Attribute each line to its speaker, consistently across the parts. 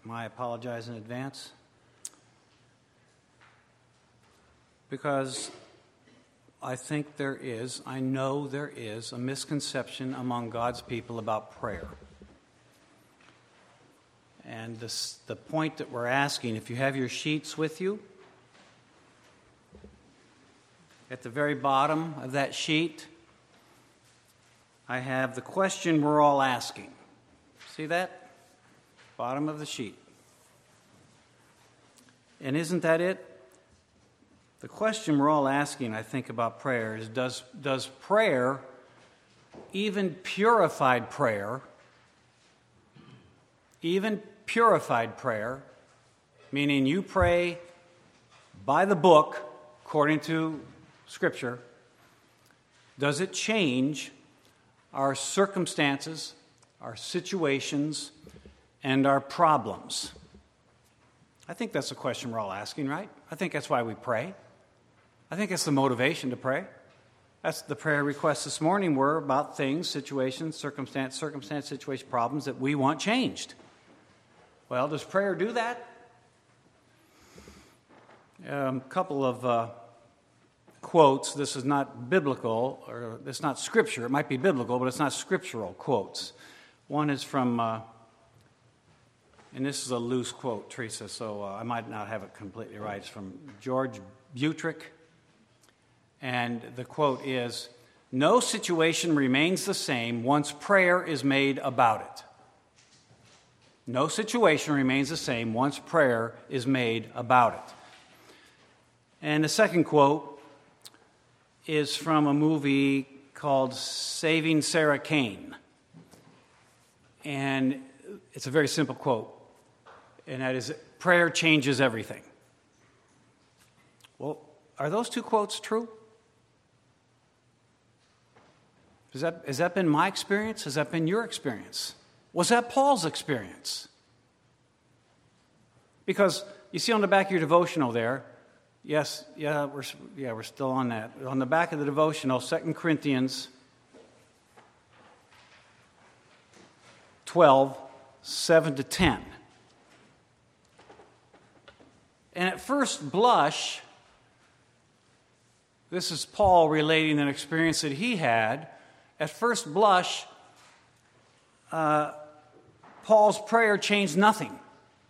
Speaker 1: I apologize in advance. Because I know there is a misconception among God's people about prayer. And the point that we're asking, if you have your sheets with you, at the very bottom of that sheet, I have the question we're all asking. See that? Bottom of the sheet. And isn't that it? The question we're all asking, I think, about prayer is, does prayer, even purified prayer, meaning you pray by the book, according to Scripture, does it change our circumstances, our situations, and our problems? I think that's the question we're all asking, right? I think that's why we pray. I think it's the motivation to pray. That's the prayer requests this morning were about things, situations, circumstance, situation, problems that we want changed. Well, does prayer do that? A couple of quotes. This is not biblical, or it's not scripture. It might be biblical, but it's not scriptural quotes. One is from, and this is a loose quote, Teresa, so I might not have it completely right. It's from George Butrick. And the quote is, "No situation remains the same once prayer is made about it." No situation remains the same once prayer is made about it. And the second quote is from a movie called Saving Sarah Kane. And it's a very simple quote, and that is, prayer changes everything. Well, are those two quotes true? Has that been my experience? Has that been your experience? Was that Paul's experience? Because you see on the back of your devotional there, we're still on that. On the back of the devotional, 2 Corinthians 12, 7 to 10. And at first blush, this is Paul relating an experience that he had. At first blush, Paul's prayer changed nothing.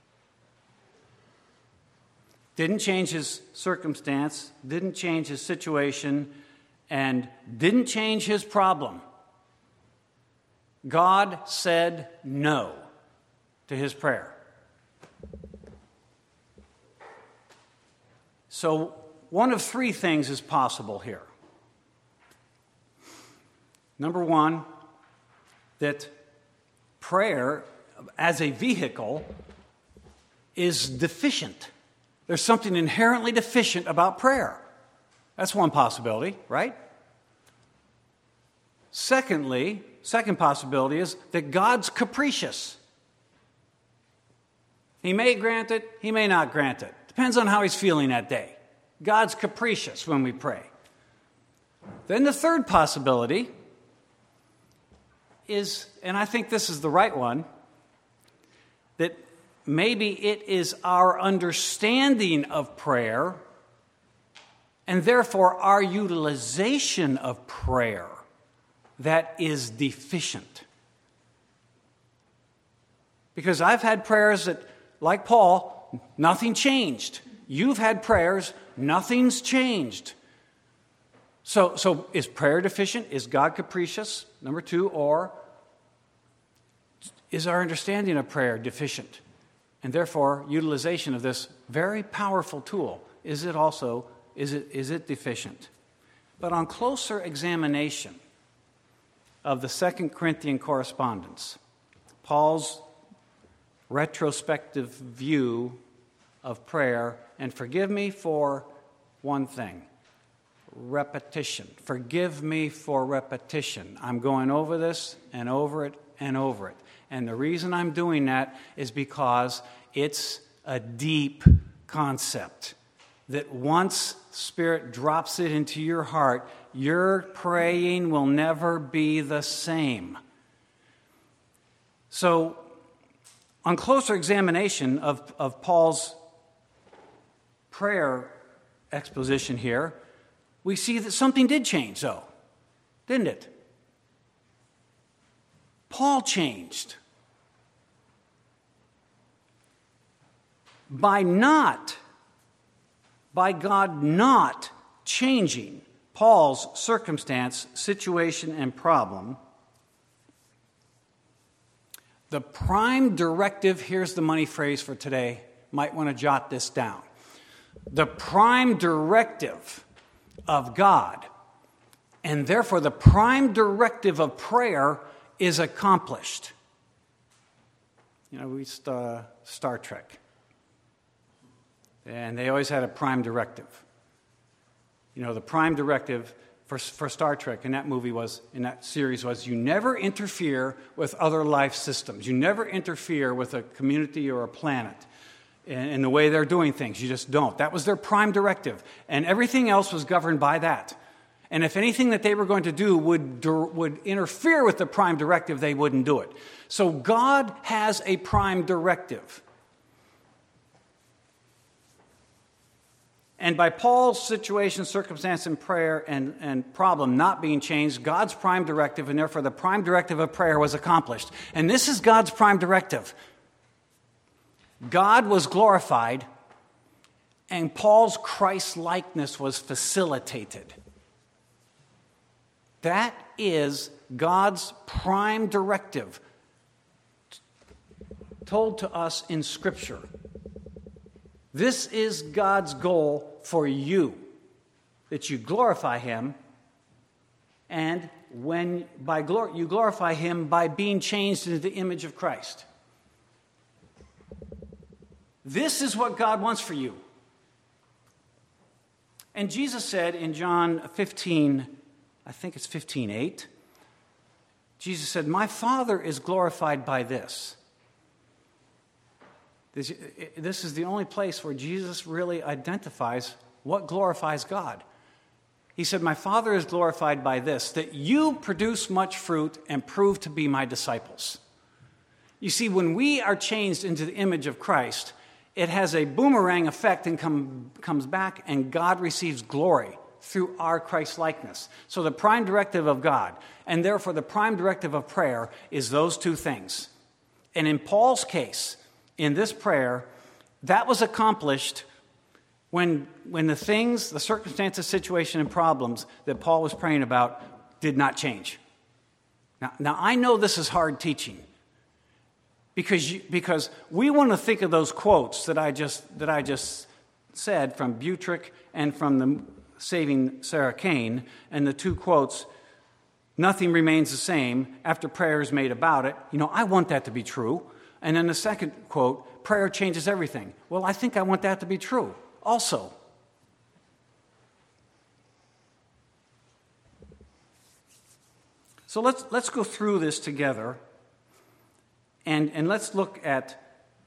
Speaker 1: Didn't change his circumstance, didn't change his situation, and didn't change his problem. God said no to his prayer. So one of three things is possible here. Number one, that prayer as a vehicle is deficient. There's something inherently deficient about prayer. That's one possibility, right? Second possibility is that God's capricious. He may grant it, he may not grant it. Depends on how he's feeling that day. God's capricious when we pray. Then the third possibility is, and I think this is the right one, that maybe it is our understanding of prayer and therefore our utilization of prayer that is deficient. Because I've had prayers that, like Paul, nothing changed. You've had prayers, nothing's changed. So is prayer deficient? Is God capricious? Number two, or is our understanding of prayer deficient? And therefore, utilization of this very powerful tool, is it deficient? But on closer examination of the 2 Corinthian correspondence, Paul's retrospective view of prayer, and forgive me for one thing, repetition. Forgive me for repetition. I'm going over this and over it and over it. And the reason I'm doing that is because it's a deep concept that once Spirit drops it into your heart, your praying will never be the same. So, On closer examination of Paul's prayer exposition here, we see that something did change, though, didn't it? Paul changed. By God not changing Paul's circumstance, situation, and problem, the prime directive, here's the money phrase for today, might want to jot this down. The prime directive of God, and therefore the prime directive of prayer, is accomplished. You know, we Star Trek, and they always had a prime directive. You know, the prime directive for Star Trek in that series was you never interfere with other life systems. You never interfere with a community or a planet in the way they're doing things. You just don't. That was their prime directive, and everything else was governed by that. And if anything that they were going to do would interfere with the prime directive, they wouldn't do it. So God has a prime directive. And by Paul's situation, circumstance, and prayer and problem not being changed, God's prime directive, and therefore the prime directive of prayer, was accomplished. And this is God's prime directive. God was glorified, and Paul's Christ-likeness was facilitated. That is God's prime directive told to us in Scripture. This is God's goal for you, that you glorify Him, and you glorify Him by being changed into the image of Christ. This is what God wants for you. And Jesus said in John 15, I think it's 15:8, Jesus said, "My Father is glorified by this." This is the only place where Jesus really identifies what glorifies God. He said, "My Father is glorified by this, that you produce much fruit and prove to be my disciples." You see, when we are changed into the image of Christ, it has a boomerang effect and comes back, and God receives glory through our Christ-likeness. So the prime directive of God, and therefore the prime directive of prayer, is those two things. And in Paul's case, in this prayer, that was accomplished when the things, the circumstances, situation, and problems that Paul was praying about did not change. Now I know this is hard teaching, because we want to think of those quotes that I just said from Butrick and from the Saving Sarah Kane, and the two quotes, "Nothing remains the same after prayer is made about it." You know, I want that to be true. And then the second quote, "Prayer changes everything." Well, I think I want that to be true also. So let's go through this together, and let's look at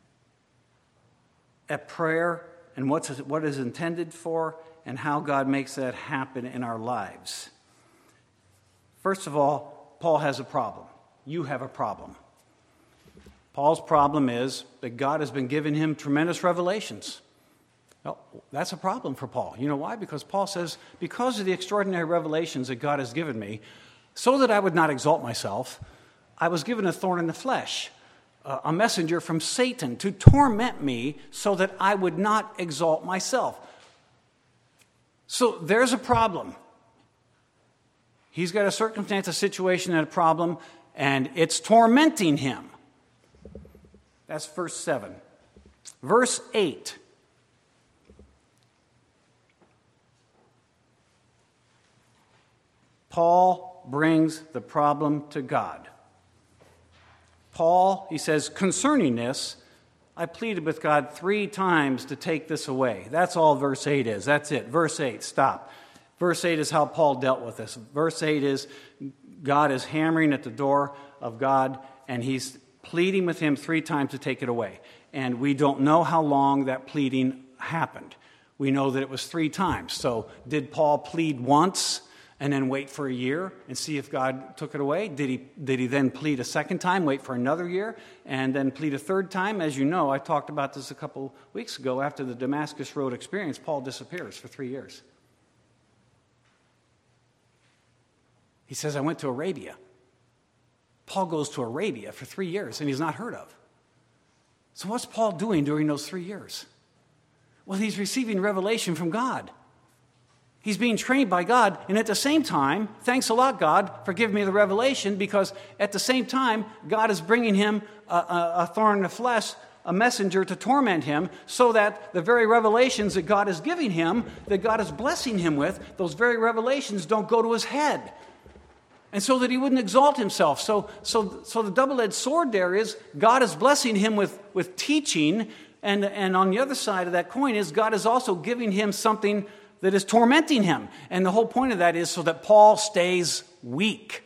Speaker 1: prayer and what is intended for, and how God makes that happen in our lives. First of all, Paul has a problem. You have a problem. Paul's problem is that God has been giving him tremendous revelations. Well, that's a problem for Paul. You know why? Because Paul says, because of the extraordinary revelations that God has given me, so that I would not exalt myself, I was given a thorn in the flesh, a messenger from Satan to torment me so that I would not exalt myself. So there's a problem. He's got a circumstance, a situation, and a problem, and it's tormenting him. That's verse 7. Verse 8. Paul brings the problem to God. Paul, he says, "Concerning this, I pleaded with God 3 times to take this away." That's all verse 8 is. That's it. Verse 8, stop. Verse 8 is how Paul dealt with this. Verse 8 is God is hammering at the door of God, and he's pleading with him 3 times to take it away. And we don't know how long that pleading happened. We know that it was 3 times. So did Paul plead once and then wait for a year and see if God took it away? Did he then plead a second time, wait for another year, and then plead a third time? As you know, I talked about this a couple weeks ago. After the Damascus Road experience, Paul disappears for 3 years. He says, I went to Arabia. Paul goes to Arabia for 3 years, and he's not heard of. So what's Paul doing during those 3 years? Well, he's receiving revelation from God. He's being trained by God, and at the same time, thanks a lot, God, for giving me the revelation, because at the same time, God is bringing him a thorn in the flesh, a messenger to torment him, so that the very revelations that God is giving him, that God is blessing him with, those very revelations don't go to his head. And so that he wouldn't exalt himself. So the double-edged sword there is God is blessing him with teaching, and on the other side of that coin is God is also giving him something that is tormenting him. And the whole point of that is so that Paul stays weak.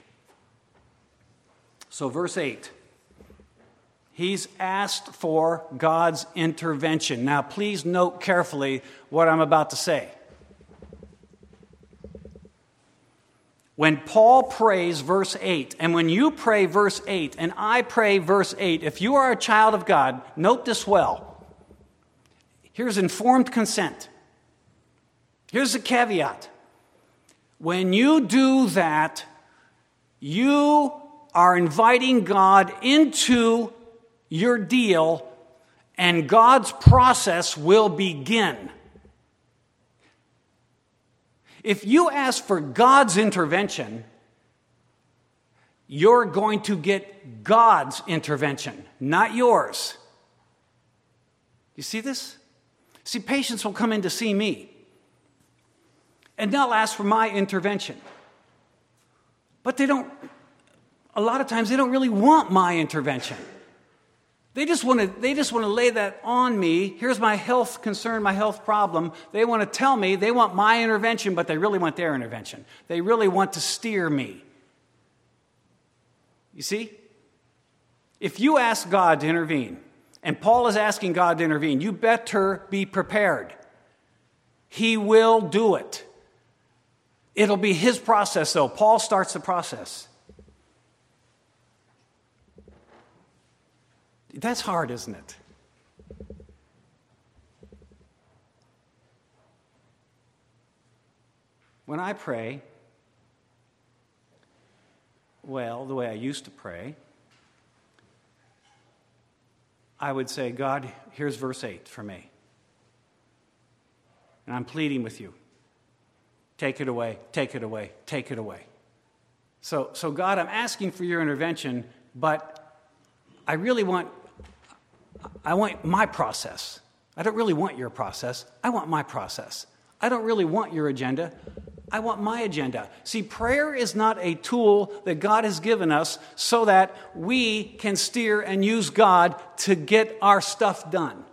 Speaker 1: So verse 8. He's asked for God's intervention. Now please note carefully what I'm about to say. When Paul prays verse 8, and when you pray verse 8, and I pray verse 8, if you are a child of God, note this well. Here's informed consent. Here's a caveat. When you do that, you are inviting God into your deal, and God's process will begin. If you ask for God's intervention, you're going to get God's intervention, not yours. You see this? See, patients will come in to see me, and they'll ask for my intervention. But a lot of times they don't really want my intervention. They just want to lay that on me. Here's my health concern, my health problem. They want to tell me they want my intervention, but they really want their intervention. They really want to steer me. You see? If you ask God to intervene, and Paul is asking God to intervene, you better be prepared. He will do it. It'll be his process, though. Paul starts the process. That's hard, isn't it? When I pray, well, the way I used to pray, I would say, God, here's verse 8 for me. And I'm pleading with you. Take it away, take it away, take it away. So God, I'm asking for your intervention, but I want my process. I don't really want your process. I want my process. I don't really want your agenda. I want my agenda. See, prayer is not a tool that God has given us so that we can steer and use God to get our stuff done.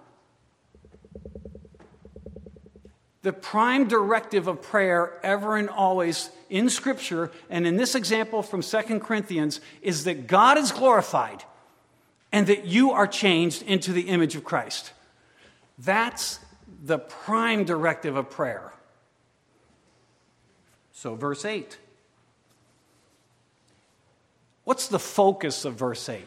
Speaker 1: The prime directive of prayer ever and always in Scripture, and in this example from 2 Corinthians, is that God is glorified and that you are changed into the image of Christ. That's the prime directive of prayer. So verse 8. What's the focus of verse 8?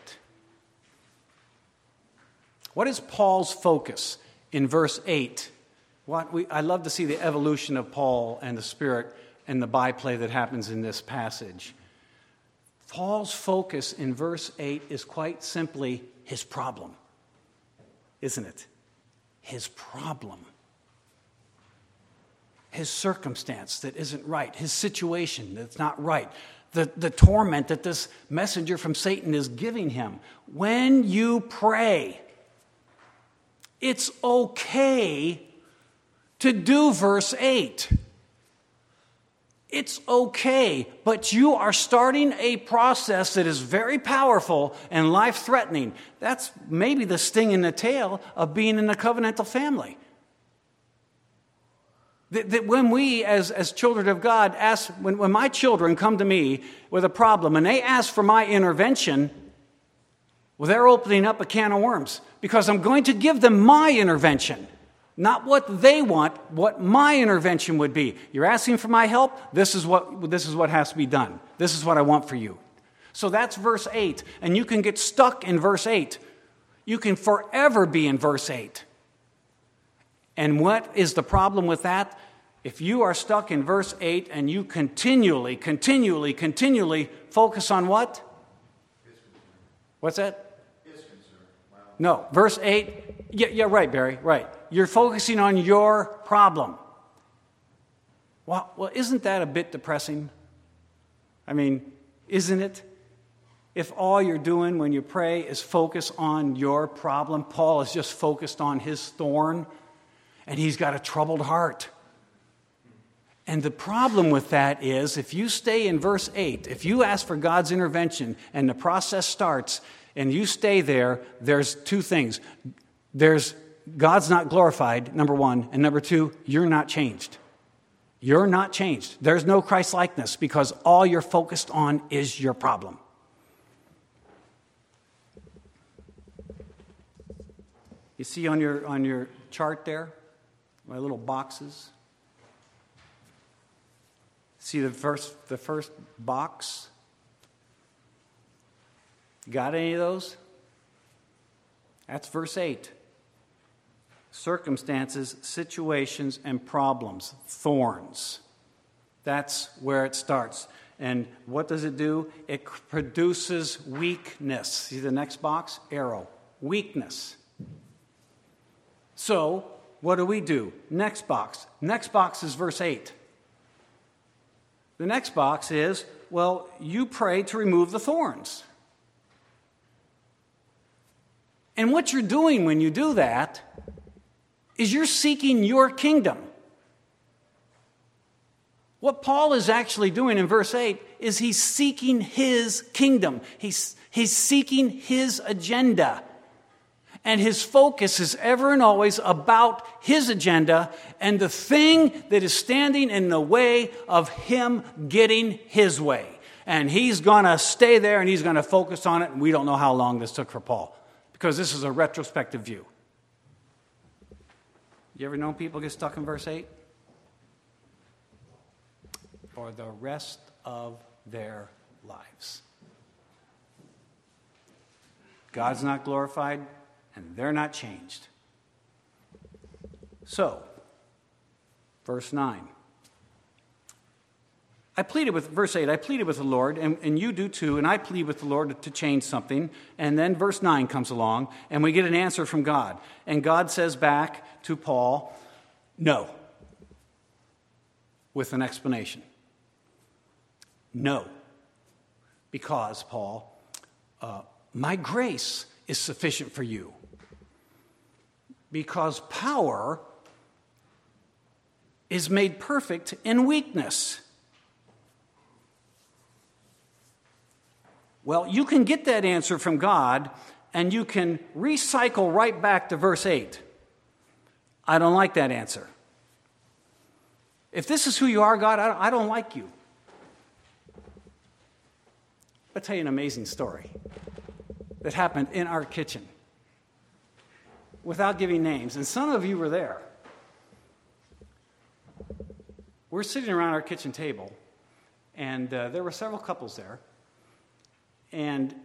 Speaker 1: What is Paul's focus in verse 8? I love to see the evolution of Paul and the Spirit and the byplay that happens in this passage. Paul's focus in verse 8 is quite simply his problem, isn't it? His problem. His circumstance that isn't right. His situation that's not right. The torment that this messenger from Satan is giving him. When you pray, it's okay to do verse 8. It's okay, but you are starting a process that is very powerful and life-threatening. That's maybe the sting in the tail of being in a covenantal family. That when we, as children of God, when my children come to me with a problem and they ask for my intervention, well, they're opening up a can of worms because I'm going to give them my intervention. Not what they want, what my intervention would be. You're asking for my help? This is what has to be done. This is what I want for you. So that's verse 8. And you can get stuck in verse 8. You can forever be in verse 8. And what is the problem with that? If you are stuck in verse 8 and you continually focus on what? What's that? No, verse 8. Yeah, right, Barry, right. You're focusing on your problem. Well, isn't that a bit depressing? I mean, isn't it? If all you're doing when you pray is focus on your problem, Paul is just focused on his thorn, and he's got a troubled heart. And the problem with that is, if you stay in verse 8, if you ask for God's intervention and the process starts and you stay there, there's two things. There's God's not glorified, number one, and number two, you're not changed. You're not changed. There's no Christ-likeness because all you're focused on is your problem. You see on your chart there, my little boxes? See the first box? Got any of those? That's verse 8. Circumstances, situations, and problems. Thorns. That's where it starts. And what does it do? It produces weakness. See the next box? Arrow. Weakness. So, what do? Next box. Next box is verse 8. The next box is, well, you pray to remove the thorns. And what you're doing when you do that is you're seeking your kingdom. What Paul is actually doing in verse 8 is he's seeking his kingdom. He's seeking his agenda. And his focus is ever and always about his agenda and the thing that is standing in the way of him getting his way. And he's going to stay there and he's going to focus on it. And we don't know how long this took for Paul because this is a retrospective view. You ever know people get stuck in verse 8? For the rest of their lives. God's not glorified. And they're not changed. So, verse 9. Verse 8, I pleaded with the Lord, and you do too, and I plead with the Lord to change something. And then verse 9 comes along, and we get an answer from God. And God says back to Paul, no, with an explanation. No, because, Paul, my grace is sufficient for you. Because power is made perfect in weakness. Well, you can get that answer from God, and you can recycle right back to verse 8. I don't like that answer. If this is who you are, God, I don't like you. I'll tell you an amazing story that happened in our kitchen without giving names. And some of you were there. We're sitting around our kitchen table, and there were several couples there. And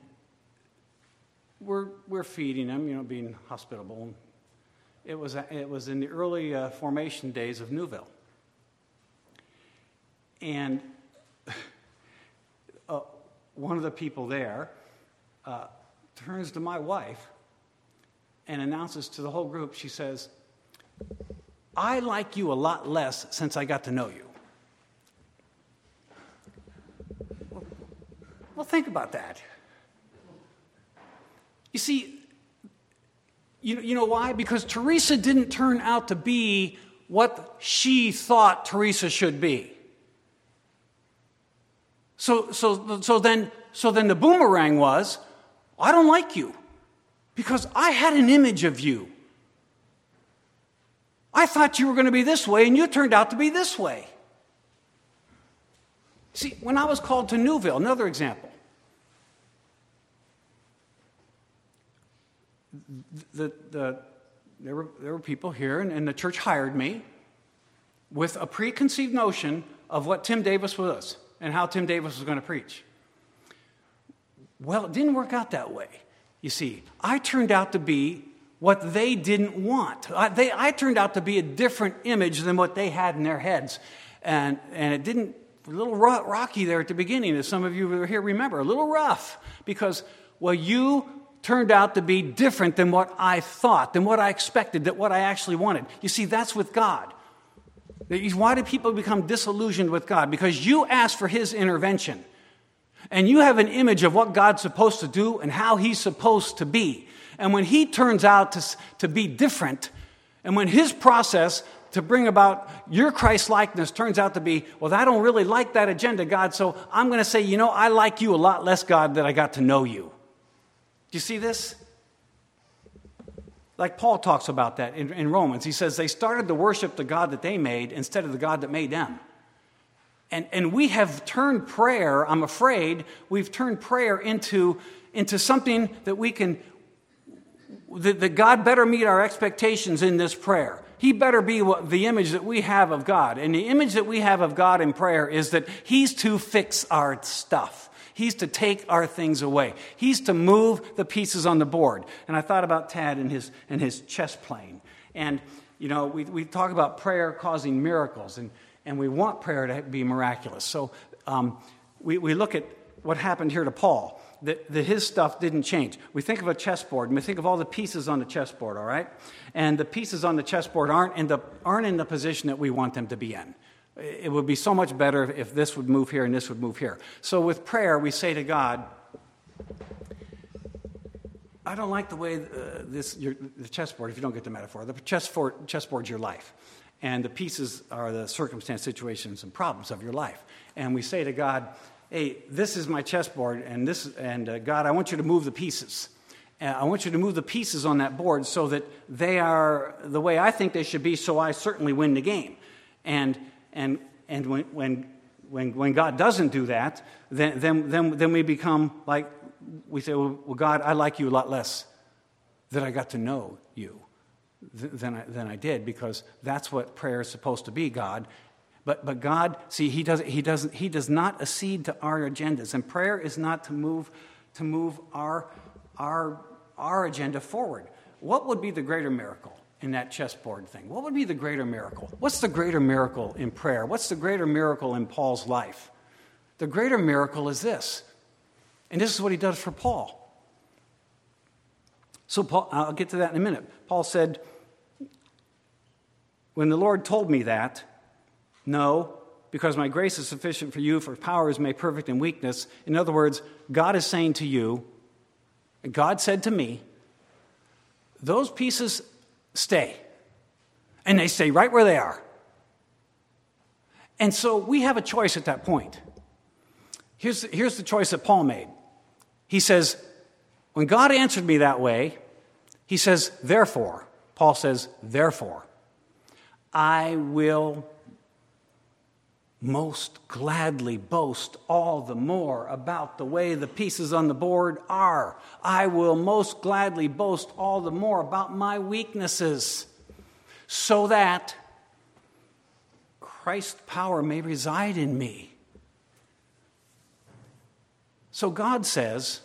Speaker 1: we're feeding them, being hospitable. It was in the early formation days of Newville. And one of the people there turns to my wife and announces to the whole group, she says, I like you a lot less since I got to know you. Well, think about that. You see, you know why? Because Teresa didn't turn out to be what she thought Teresa should be. So then the boomerang was, I don't like you because I had an image of you. I thought you were going to be this way, and you turned out to be this way. See, when I was called to Newville, another example, the there were people here, and the church hired me with a preconceived notion of what Tim Davis was and how Tim Davis was going to preach. Well, it didn't work out that way. You see, I turned out to be what they didn't want. I turned out to be a different image than what they had in their heads. And it didn't, a little rocky there at the beginning, as some of you who are here remember, a little rough. Because, well, you turned out to be different than what I thought, than what I expected, than what I actually wanted. You see, that's with God. Why do people become disillusioned with God? Because you ask for His intervention. And you have an image of what God's supposed to do and how He's supposed to be. And when He turns out to be different, and when His process to bring about your Christ-likeness turns out to be, well, I don't really like that agenda, God, so I'm going to say, I like you a lot less, God, that I got to know you. Do you see this? Like Paul talks about that in Romans. He says they started to worship the God that they made instead of the God that made them. And we have turned prayer, I'm afraid, we've turned prayer into something that we can, that God better meet our expectations in this prayer. He better be the image that we have of God. And the image that we have of God in prayer is that He's to fix our stuff. He's to take our things away. He's to move the pieces on the board. And I thought about Tad and his chess playing. And, we talk about prayer causing miracles. And we want prayer to be miraculous. So we look at what happened here to Paul, that his stuff didn't change. We think of a chessboard, and we think of all the pieces on the chessboard, all right? And the pieces on the chessboard aren't in the position that we want them to be in. It would be so much better if this would move here and this would move here. So with prayer, we say to God, I don't like the way the chessboard, if you don't get the metaphor, the chessboard's your life. And the pieces are the circumstance, situations, and problems of your life. And we say to God, hey, this is my chessboard, and God, I want you to move the pieces. I want you to move the pieces on that board so that they are the way I think they should be, so I certainly win the game. And when God doesn't do that, then we become like, we say, well, God, I like you a lot less that I got to know you than I did, because that's what prayer is supposed to be, God. But God, see, He does not accede to our agendas, and prayer is not to move our agenda forward. What would be the greater miracle in that chessboard thing? What would be the greater miracle? What's the greater miracle in prayer? What's the greater miracle in Paul's life? The greater miracle is this, and this is what he does for Paul. So Paul, I'll get to that in a minute. Paul said, when the Lord told me that, no, because my grace is sufficient for you, for power is made perfect in weakness. In other words, God is saying to you, and God said to me, those pieces stay. And they stay right where they are. And so we have a choice at that point. Here's the choice that Paul made. He says, when God answered me that way, He says, therefore, Paul says, therefore, I will most gladly boast all the more about the way the pieces on the board are. I will most gladly boast all the more about my weaknesses, so that Christ's power may reside in me. So God says,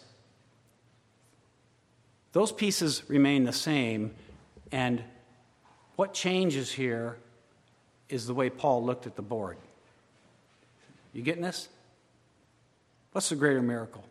Speaker 1: those pieces remain the same, and what changes here is the way Paul looked at the board. You getting this? What's the greater miracle?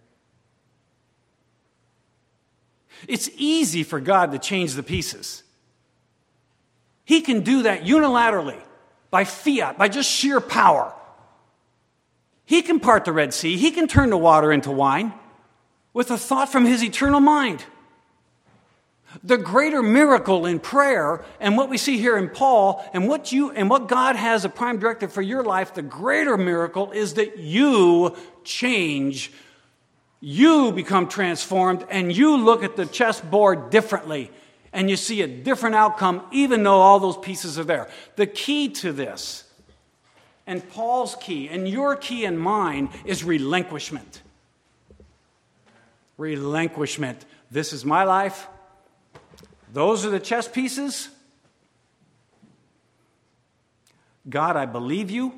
Speaker 1: It's easy for God to change the pieces. He can do that unilaterally, by fiat, by just sheer power. He can part the Red Sea. He can turn the water into wine with a thought from His eternal mind. The greater miracle in prayer, and what we see here in Paul, and what God has a prime directive for your life, the greater miracle is that you change, you become transformed, and you look at the chessboard differently, and you see a different outcome, even though all those pieces are there. The key to this, and Paul's key, and your key and mine, is relinquishment. Relinquishment. This is my life. Those are the chess pieces. God, I believe you.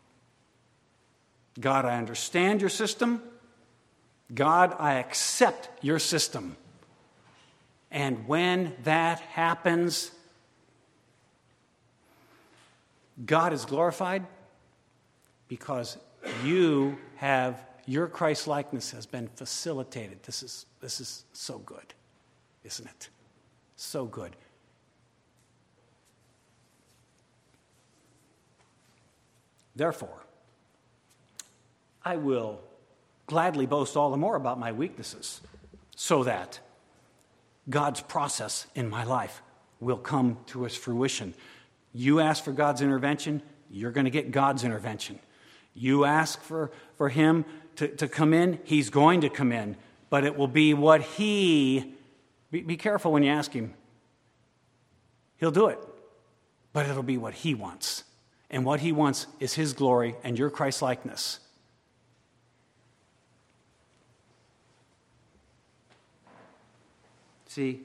Speaker 1: God, I understand your system. God, I accept your system. And when that happens, God is glorified because your Christ-likeness has been facilitated. This is so good, isn't it? So good. Therefore, I will gladly boast all the more about my weaknesses so that God's process in my life will come to its fruition. You ask for God's intervention, you're going to get God's intervention. You ask for him to come in, he's going to come in. But it will be what be careful when you ask him. He'll do it. But it'll be what he wants. And what he wants is his glory and your Christ-likeness. See,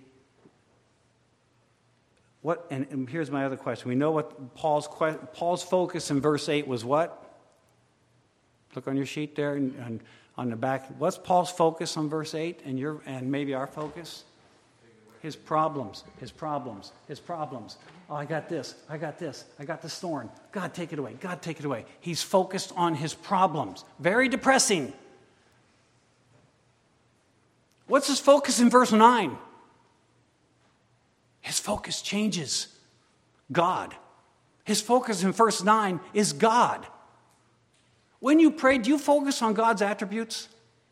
Speaker 1: and here's my other question. We know what Paul's focus in verse 8 was what? Look on your sheet there and on the back. What's Paul's focus on verse 8 and maybe our focus? His problems. Oh, I got this. I got this thorn. God, take it away. God, take it away. He's focused on his problems. Very depressing. What's his focus in verse 9? His focus changes. God. His focus in verse 9 is God. When you pray, do you focus on God's attributes?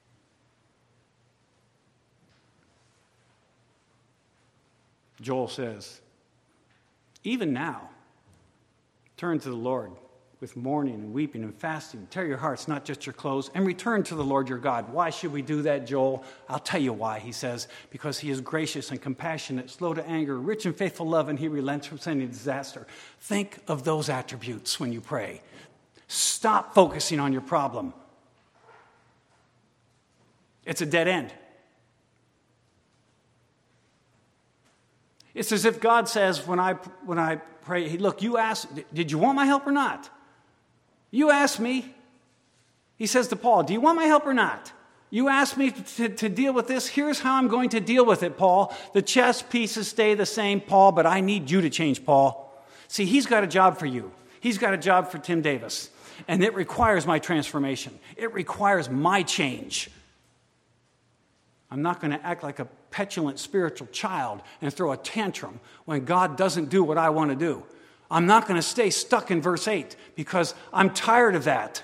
Speaker 1: Joel says, even now, turn to the Lord with mourning and weeping and fasting. Tear your hearts, not just your clothes, and return to the Lord your God. Why should we do that, Joel? I'll tell you why, he says. Because he is gracious and compassionate, slow to anger, rich in faithful love, and he relents from sending disaster. Think of those attributes when you pray. Stop focusing on your problem. It's a dead end. It's as if God says when I pray, hey, look, you asked, did you want my help or not? You asked me. He says to Paul, do you want my help or not? You asked me to deal with this. Here's how I'm going to deal with it, Paul. The chess pieces stay the same, Paul, but I need you to change, Paul. See, he's got a job for you. He's got a job for Tim Davis. And it requires my transformation. It requires my change. I'm not going to act like a petulant spiritual child and throw a tantrum when God doesn't do what I want to do. I'm not going to stay stuck in verse 8 because I'm tired of that.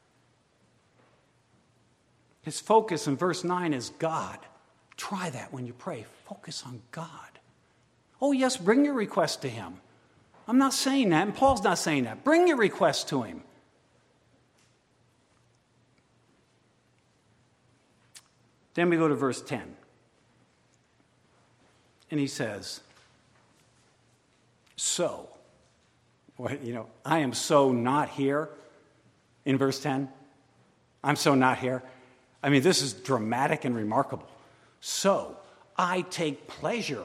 Speaker 1: His focus in verse 9 is God. Try that when you pray. Focus on God. Oh, yes, bring your request to him. I'm not saying that, and Paul's not saying that. Bring your request to him. Then we go to verse 10. And he says, so, I am so not here in verse 10. I'm so not here. I mean, this is dramatic and remarkable. So, I take pleasure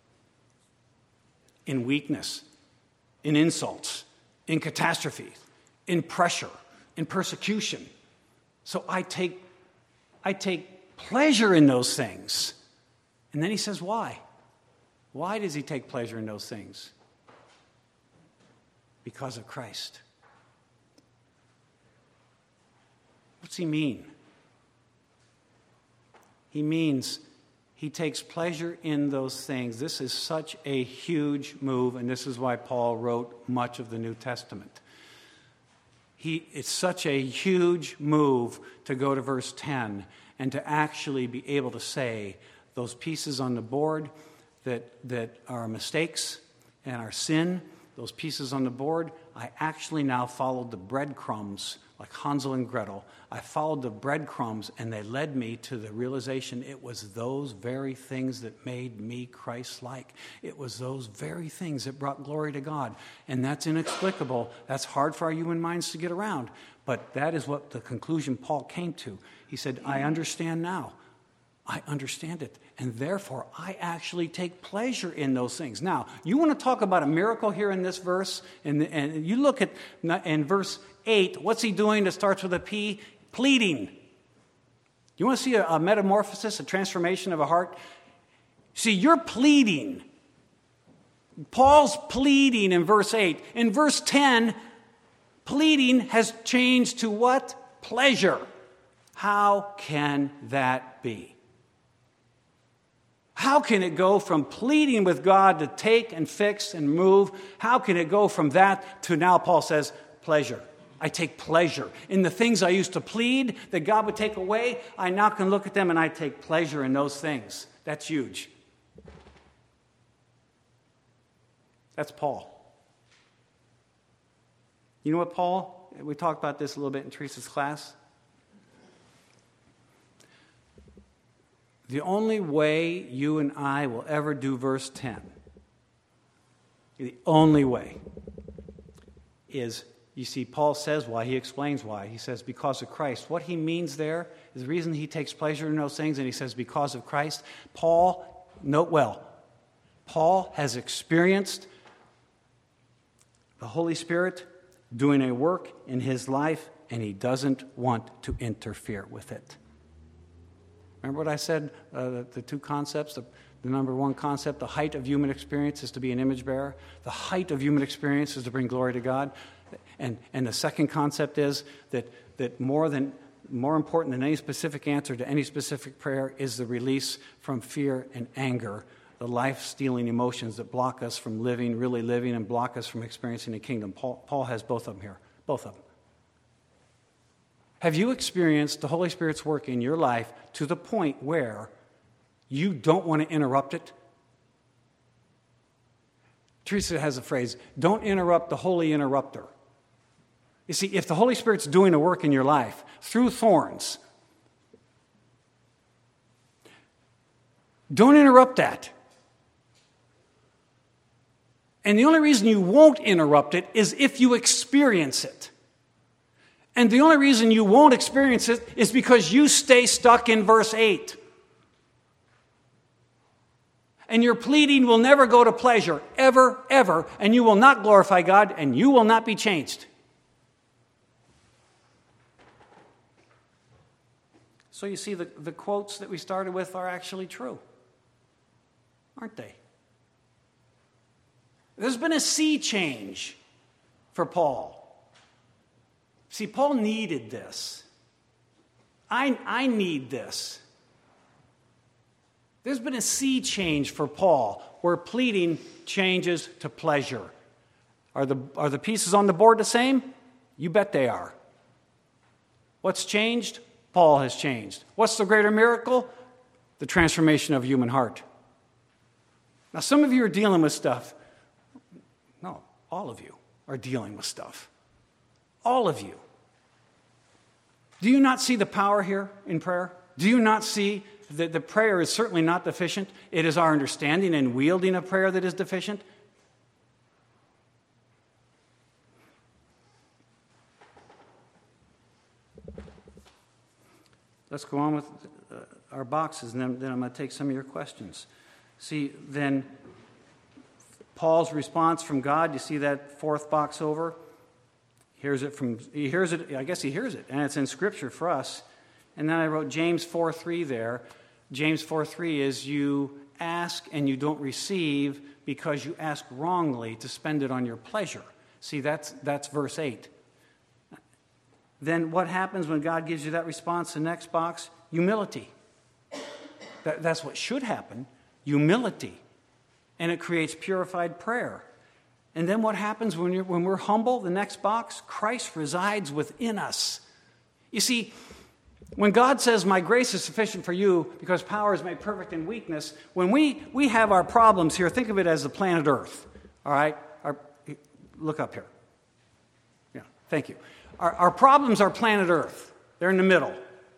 Speaker 1: in weakness, in insults, in catastrophe, in pressure, in persecution. So I take pleasure in those things. And then he says, why? Why does he take pleasure in those things? Because of Christ. What's he mean? He means he takes pleasure in those things. This is such a huge move, and this is why Paul wrote much of the New Testament. It's such a huge move to go to verse 10 and to actually be able to say those pieces on the board that are mistakes and our sin, those pieces on the board, I actually now followed the breadcrumbs like Hansel and Gretel. I followed the breadcrumbs and they led me to the realization it was those very things that made me Christ-like. It was those very things that brought glory to God. And that's inexplicable. That's hard for our human minds to get around. But that is what the conclusion Paul came to. He said, I understand now. I understand it, and therefore I actually take pleasure in those things. Now, you want to talk about a miracle here in this verse, and you look at in verse 8, what's he doing that starts with a P? Pleading. You want to see a metamorphosis, a transformation of a heart? See, you're pleading. Paul's pleading in verse 8. In verse 10, pleading has changed to what? Pleasure. How can that be? How can it go from pleading with God to take and fix and move? How can it go from that to now, Paul says, pleasure? I take pleasure in the things I used to plead that God would take away. I now can look at them and I take pleasure in those things. That's huge. That's Paul. You know what, Paul? We talked about this a little bit in Teresa's class. The only way you and I will ever do verse 10, the only way is, you see, Paul says why, he explains why. He says, because of Christ. What he means there is the reason he takes pleasure in those things, and he says, because of Christ. Paul, note well, Paul has experienced the Holy Spirit doing a work in his life, and he doesn't want to interfere with it. Remember what I said, the two concepts? The number one concept, the height of human experience is to be an image bearer. The height of human experience is to bring glory to God. And the second concept is that more important than any specific answer to any specific prayer is the release from fear and anger, the life-stealing emotions that block us from really living, and block us from experiencing the kingdom. Paul has both of them here, both of them. Have you experienced the Holy Spirit's work in your life to the point where you don't want to interrupt it? Teresa has a phrase, don't interrupt the holy interrupter. You see, if the Holy Spirit's doing a work in your life through thorns, don't interrupt that. And the only reason you won't interrupt it is if you experience it. And the only reason you won't experience it is because you stay stuck in verse 8. And your pleading will never go to pleasure, ever, ever, and you will not glorify God, and you will not be changed. So you see, the quotes that we started with are actually true, aren't they? There's been a sea change for Paul. See, Paul needed this. I need this. There's been a sea change for Paul where pleading changes to pleasure. Are the pieces on the board the same? You bet they are. What's changed? Paul has changed. What's the greater miracle? The transformation of human heart. Now, some of you are dealing with stuff. No, all of you are dealing with stuff. All of you. Do you not see the power here in prayer? Do you not see that the prayer is certainly not deficient? It is our understanding and wielding of prayer that is deficient. Let's go on with our boxes, and then I'm going to take some of your questions. See, then, Paul's response from God, you see that fourth box over? He hears it, I guess he hears it, and it's in Scripture for us. And then I wrote James 4:3 there. James 4:3 is you ask and you don't receive because you ask wrongly to spend it on your pleasure. See, that's verse 8. Then what happens when God gives you that response? The next box, humility. That's what should happen, humility. And it creates purified prayer. And then what happens when we're humble? The next box, Christ resides within us. You see, when God says, my grace is sufficient for you because power is made perfect in weakness, when we have our problems here, think of it as the planet Earth. All right? Look up here. Yeah, thank you. Our problems are planet Earth. They're in the middle.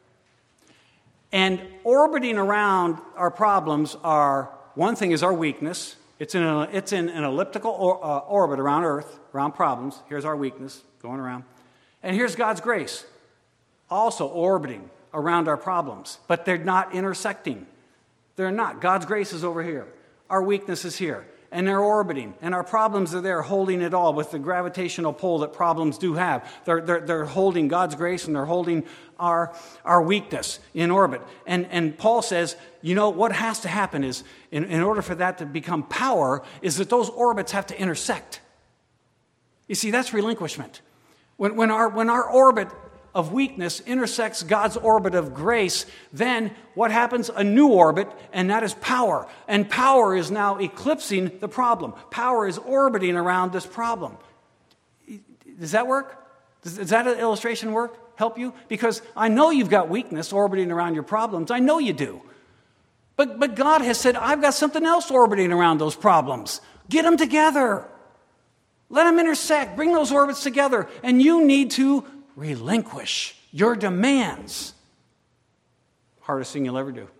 Speaker 1: And orbiting around our problems are, one thing is our weakness. It's in an elliptical orbit around Earth, around problems. Here's our weakness going around. And here's God's grace, also orbiting around our problems, but they're not intersecting. They're not. God's grace is over here. Our weakness is here. And they're orbiting. And our problems are there holding it all with the gravitational pull that problems do have. They're holding God's grace and they're holding our weakness in orbit. And Paul says, you know, what has to happen is, in order for that to become power, is that those orbits have to intersect. You see, that's relinquishment. When our orbit of weakness intersects God's orbit of grace, then what happens? A new orbit, and that is power. And power is now eclipsing the problem. Power is orbiting around this problem. Does that work? Does that illustration work? Help you? Because I know you've got weakness orbiting around your problems. I know you do. But God has said, I've got something else orbiting around those problems. Get them together. Let them intersect. Bring those orbits together. And you need to relinquish your demands. Hardest thing you'll ever do.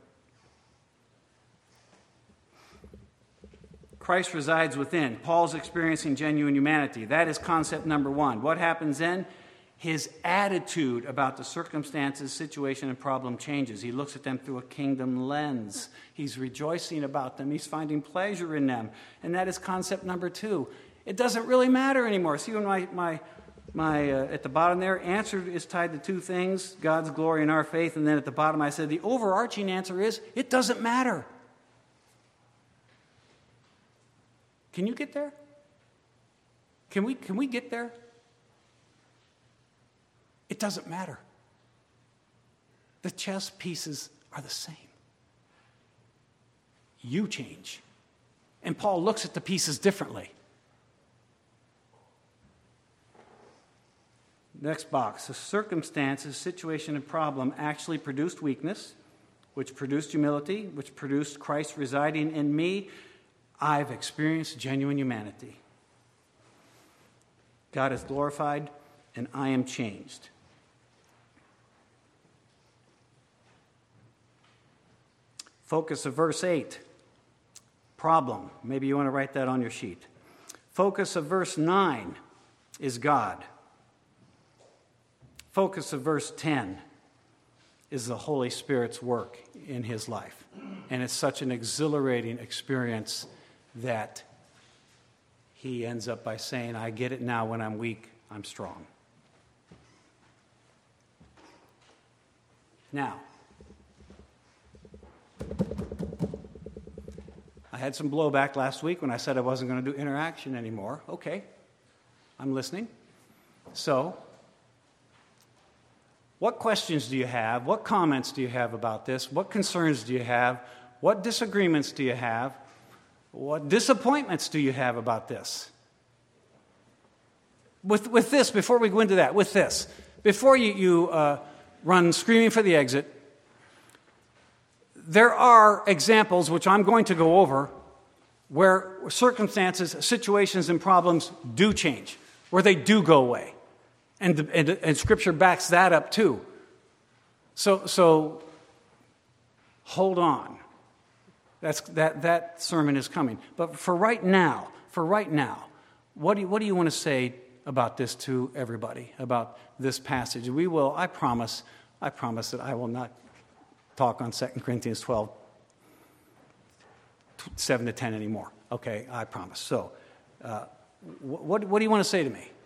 Speaker 1: Christ resides within. Paul's experiencing genuine humanity. That is concept number one. What happens then? His attitude about the circumstances, situation, and problem changes. He looks at them through a kingdom lens. He's rejoicing about them. He's finding pleasure in them. And that is concept number two. It doesn't really matter anymore. See, when my at the bottom there, answer is tied to two things, God's glory and our faith. And then at the bottom I said the overarching answer is, it doesn't matter. Can you get there? Can we get there? It doesn't matter. The chess pieces are the same. You change. And Paul looks at the pieces differently. Next box. The circumstances, situation, and problem actually produced weakness, which produced humility, which produced Christ residing in me. I've experienced genuine humanity. God is glorified, and I am changed. Focus of verse 8. Problem. Maybe you want to write that on your sheet. Focus of verse 9 is God. Focus of verse 10 is the Holy Spirit's work in his life. And it's such an exhilarating experience that he ends up by saying, I get it now. When I'm weak, I'm strong. Now, I had some blowback last week when I said I wasn't going to do interaction anymore. Okay, I'm listening. So, what questions do you have? What comments do you have about this? What concerns do you have? What disagreements do you have? What disappointments do you have about this? With this, before we go into that, with this, before you run screaming for the exit, there are examples, which I'm going to go over, where circumstances, situations, and problems do change, where they do go away. And Scripture backs that up too. So hold on. That sermon is coming. But for right now, what do you want to say about this to everybody, about this passage? We will, I promise that I will not talk on 2 Corinthians 12, 7 to 10 anymore. Okay, I promise. So what do you want to say to me?